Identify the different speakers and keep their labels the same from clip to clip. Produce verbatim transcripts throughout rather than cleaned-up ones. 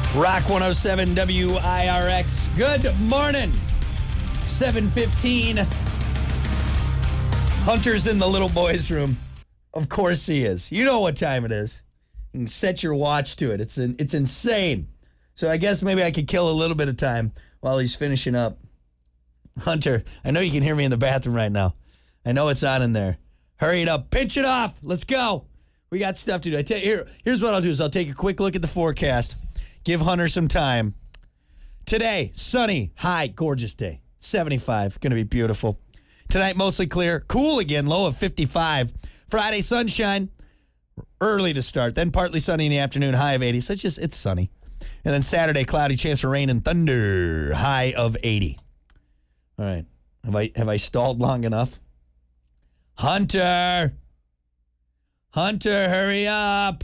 Speaker 1: Rock one oh seven W I R X. Good morning. seven fifteen. Hunter's in the little boy's room. Of course he is. You know what time it is. You can set your watch to it. It's an, it's insane. So I guess maybe I could kill a little bit of time while he's finishing up. Hunter, I know you can hear me in the bathroom right now. I know it's on in there. Hurry it up. Pinch it off. Let's go. We got stuff to do. I tell you, here, here's what I'll do is I'll take a quick look at the forecast. Give Hunter some time. Today, sunny, high, gorgeous day. seventy-five, going to be beautiful. Tonight, mostly clear. Cool again, low of fifty-five. Friday, sunshine, early to start. Then partly sunny in the afternoon, high of eighty. So it's just, it's sunny. And then Saturday, cloudy, chance for rain and thunder, high of eighty. All right. Have I, have I stalled long enough? Hunter. Hunter, hurry up.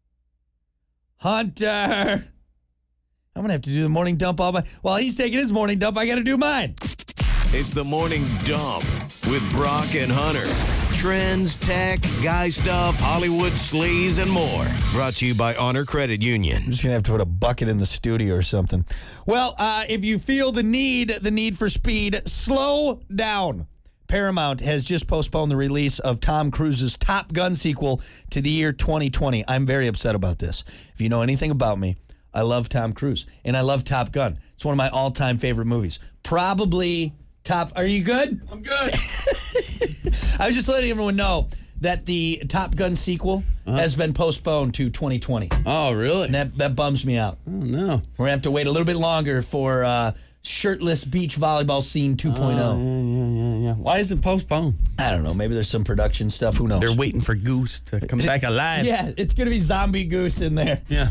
Speaker 1: Hunter. I'm going to have to do the morning dump all by... While he's taking his morning dump, I got to do mine.
Speaker 2: It's the Morning Dump with Brock and Hunter. Trends, tech, guy stuff, Hollywood sleaze, and more. Brought to you by Honor Credit Union.
Speaker 1: I'm just going to have to put a bucket in the studio or something. Well, uh, if you feel the need, the need for speed, slow down. Paramount has just postponed the release of Tom Cruise's Top Gun sequel to the year twenty twenty. I'm very upset about this. If you know anything about me, I love Tom Cruise, and I love Top Gun. It's one of my all-time favorite movies. Probably top... Are you good?
Speaker 3: I'm good.
Speaker 1: I was just letting everyone know that the Top Gun sequel uh-huh. has been postponed to twenty twenty.
Speaker 3: Oh, really?
Speaker 1: And that, that bums me out.
Speaker 3: Oh, no.
Speaker 1: We're going to have to wait a little bit longer for uh, shirtless beach volleyball scene two point oh.
Speaker 3: Uh, yeah, yeah, yeah, yeah. Why is it postponed?
Speaker 1: I don't know. Maybe there's some production stuff. Who knows?
Speaker 3: They're waiting for Goose to come back alive.
Speaker 1: Yeah, it's going to be zombie Goose in there.
Speaker 3: Yeah.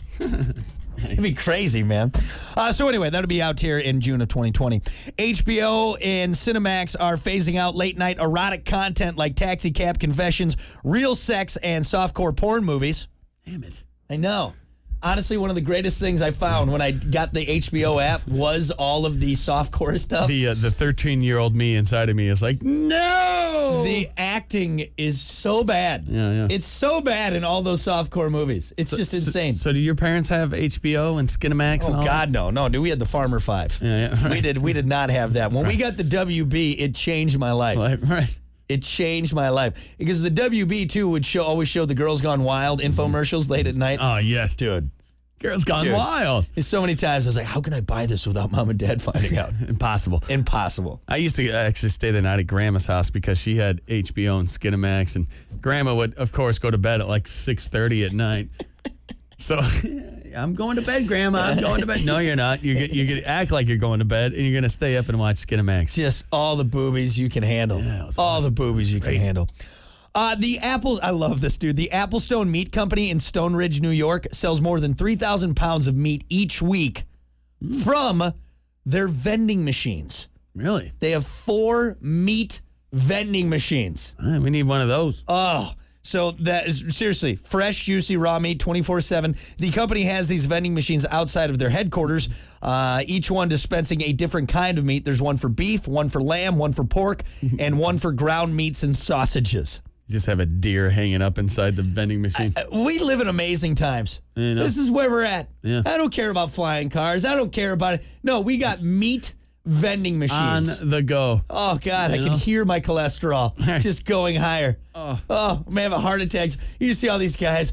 Speaker 1: It'd be crazy, man. Uh, so anyway, that'll be out here in June of twenty twenty. H B O and Cinemax are phasing out late-night erotic content like Taxi Cab Confessions, real sex, and softcore porn movies.
Speaker 3: Damn it.
Speaker 1: I know. Honestly, one of the greatest things I found when I got the H B O app was all of the softcore stuff.
Speaker 3: The uh, the thirteen-year-old me inside of me is like, no!
Speaker 1: The acting is so bad.
Speaker 3: Yeah, yeah.
Speaker 1: It's so bad in all those softcore movies. It's
Speaker 3: so,
Speaker 1: just insane.
Speaker 3: So, so do your parents have H B O and Skinamax and
Speaker 1: oh,
Speaker 3: all
Speaker 1: God,
Speaker 3: that?
Speaker 1: no. No, dude, we had the Farmer Five.
Speaker 3: Yeah, yeah. Right.
Speaker 1: We did, we did not have that. When right. we got the W B, it changed my life.
Speaker 3: Right, right.
Speaker 1: It changed my life. Because the W B, too, would show always show the Girls Gone Wild infomercials late at night.
Speaker 3: Oh, yes.
Speaker 1: Dude.
Speaker 3: Girls Gone
Speaker 1: Dude,
Speaker 3: Wild.
Speaker 1: So many times I was like, how can I buy this without mom and dad finding out?
Speaker 3: Impossible.
Speaker 1: Impossible.
Speaker 3: I used to actually stay the night at Grandma's house because she had H B O and Skinamax, and Grandma would, of course, go to bed at like six thirty at night. So I'm going to bed, Grandma. I'm going to bed. No, you're not. You're you're gonna act like you're going to bed, and you're gonna stay up and watch Skinamax.
Speaker 1: Just all the boobies you can handle.
Speaker 3: Yeah,
Speaker 1: all
Speaker 3: awesome.
Speaker 1: the boobies you
Speaker 3: Great.
Speaker 1: can handle. Uh, the Apple, I love this, dude. The Applestone Meat Company in Stone Ridge, New York, sells more than three thousand pounds of meat each week mm. from their vending machines.
Speaker 3: Really?
Speaker 1: They have four meat vending machines.
Speaker 3: Right, we need one of those.
Speaker 1: Oh, so that is seriously fresh, juicy, raw meat twenty-four seven. The company has these vending machines outside of their headquarters, uh, each one dispensing a different kind of meat. There's one for beef, one for lamb, one for pork, and one for ground meats and sausages.
Speaker 3: You just have a deer hanging up inside the vending machine.
Speaker 1: Uh, we live in amazing times.
Speaker 3: You know?
Speaker 1: This is where we're at.
Speaker 3: Yeah.
Speaker 1: I don't care about flying cars. I don't care about it. No, we got meat vending machines.
Speaker 3: On the go.
Speaker 1: Oh, God,
Speaker 3: you
Speaker 1: I
Speaker 3: know?
Speaker 1: can hear my cholesterol just going higher.
Speaker 3: Oh,
Speaker 1: oh I'm having heart attacks. You just see all these guys,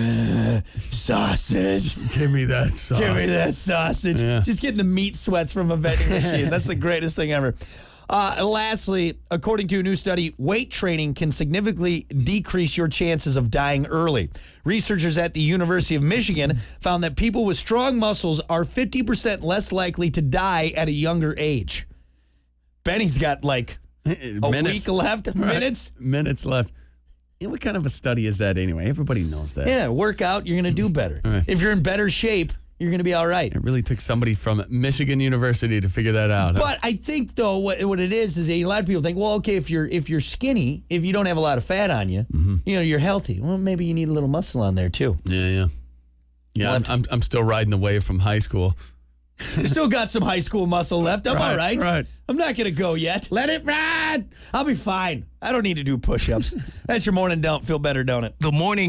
Speaker 1: sausage.
Speaker 3: Give me that sausage.
Speaker 1: Give me that sausage.
Speaker 3: Yeah.
Speaker 1: Just getting the meat sweats from a vending machine. That's the greatest thing ever. Uh, lastly, according to a new study, weight training can significantly decrease your chances of dying early. Researchers at the University of Michigan found that people with strong muscles are fifty percent less likely to die at a younger age. Benny's got like a
Speaker 3: minutes.
Speaker 1: week left.
Speaker 3: Right.
Speaker 1: Minutes?
Speaker 3: Minutes left. You know, what kind of a study is that anyway? Everybody knows that.
Speaker 1: Yeah, work out, you're going to do better.
Speaker 3: Right.
Speaker 1: If you're in better shape, you're going to be all right.
Speaker 3: It really took somebody from Michigan University to figure that out. Huh?
Speaker 1: But I think, though, what, what it is is a lot of people think, well, okay, if you're if you're skinny, if you don't have a lot of fat on you, mm-hmm. you know, you're healthy. Well, maybe you need a little muscle on there, too.
Speaker 3: Yeah, yeah. Yeah,
Speaker 1: Well,
Speaker 3: I'm, I'm, I'm still riding the wave from high school.
Speaker 1: Still got some high school muscle left. I'm
Speaker 3: Right,
Speaker 1: all right.
Speaker 3: right.
Speaker 1: I'm not going to go yet. Let it ride. I'll be fine. I don't need to do push-ups. That's your morning dump. Feel better, don't it?
Speaker 2: The Morning